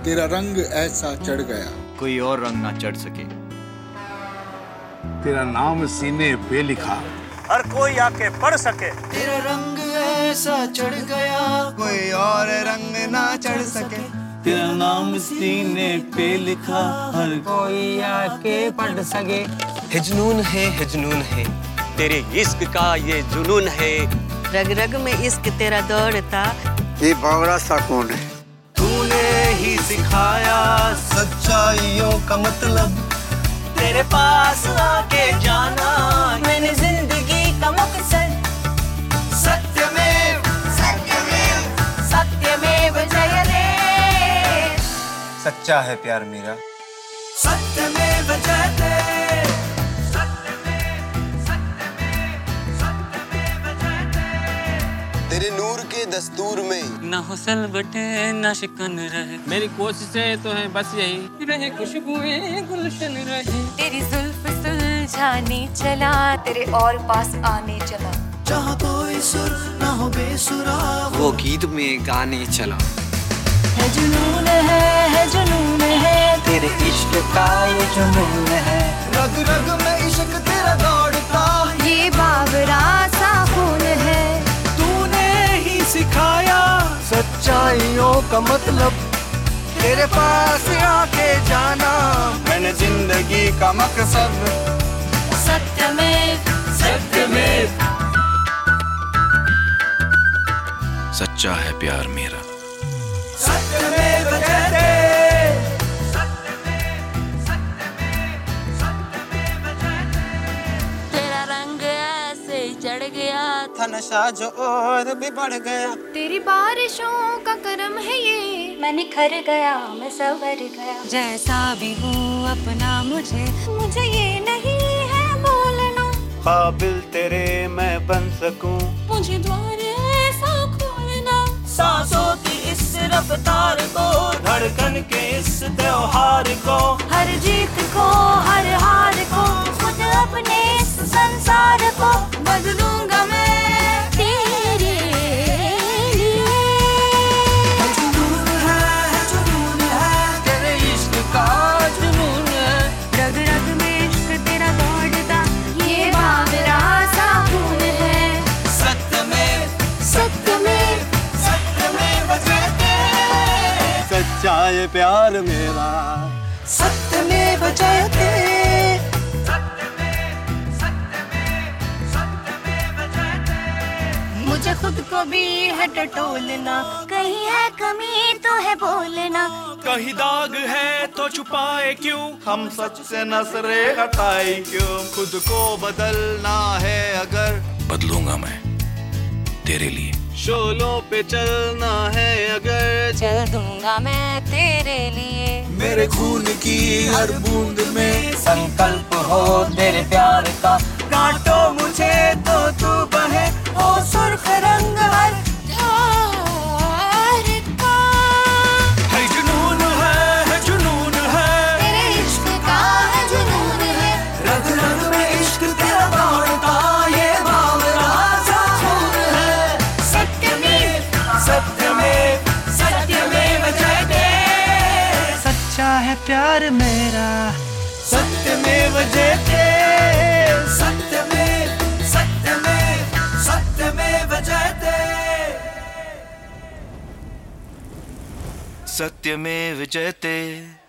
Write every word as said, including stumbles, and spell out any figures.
तेरा रंग ऐसा चढ़ गया कोई और रंग ना चढ़ सके। तेरा नाम सीने पे लिखा हर कोई आके पढ़ सके। तेरा रंग ऐसा चढ़ गया कोई और रंग ना चढ़ सके। तेरा नाम सीने पे लिखा हर कोई आके पढ़ सके। है जुनून है है जुनून है तेरे इश्क का ये जुनून है। रग रग में इश्क तेरा दौड़ता। ये बावड़ा सा कौन है? तूने ही सिखाया सच्चाइयों का मतलब। तेरे पास आके जाना मैंने जिंदगी का मकसद। सत्यमेव सत्यमेव सत्यमेव जयते। सच्चा है प्यार मेरा। सत्यमेव जयते। तेरे नूर के दस्तूर में ना हो सलबटे ना शिकन रहे। मेरी कोशिशें तो हैं बस यही रहे खुशबुएं गुलशन रहे। तेरी जुल्फ सुलझाने चला तेरे और पास आने चला। जहाँ कोई सुर ना हो बेसुरा वो गीत में गाने चला। है जुनून है है जुनून है तेरे इश्क का ये जुनून है। रग रग में इश्क तेरा दौड़ता। ये बावरा सा खून है। तूने ही सिखाया सच्चाइयों का मतलब। तेरे पास आके जाना मैंने जिंदगी का मकसद। सत्यमेव सत्यमेव सच्चा है प्यार मेरा। सत्यमेव जयते। तेरा रंग ऐसे चढ़ गया था नशा जो और भी बढ़ गया। तेरी बारिशों का करम है ये। मैं निखर गया मैं संवर गया। जैसा भी हूँ अपना मुझे मुझे ये नहीं है बोलना। काबिल तेरे मैं बन सकूं। मुझे द्वार ऐसा खोलना। सांसों की इस रफ्तार को धड़कन के इस त्योहार को। हर जीत को हर हार को खुद अपने इस संसार को बदलूंगा मैं तेरे लिए। है जुनून है है जुनून है तेरे इश्क का जुनून है। रग रग में इश्क तेरा दौड़ता। ये बावरा सा खून है। सत्यमेव सत्यमेव सत्यमेव जयते। सच्चा है प्यार मेरा। सत्यमेव जयते। मुझे खुद को भी है टटोलना। कहीं है कमी तो है बोलना। कहीं दाग है तो छुपाए क्यों। हम सच से नजरे हटाए क्यों। खुद को बदलना है अगर बदलूंगा मैं तेरे लिए। शोलों पे चलना है अगर चल दूंगा मैं तेरे लिए। मेरे खून की हर बूंद में संकल्प हो तेरे प्यार का। काटो मुझे तो तू बहे ओ सुर्ख रंग हर धार का। है जुनून है है जुनून है तेरे इश्क का है जुनून है। रग रग में इश्क तेरा दौड़ता। ये बावरा सा खून है। सत्यमेव सत्यमेव सत्यमेव जयते। सच्चा है प्यार मेरा। सत्यमेव जयते। सत्यमेव सत्यमेव सत्यमेव जयते। सत्यमेव जयते।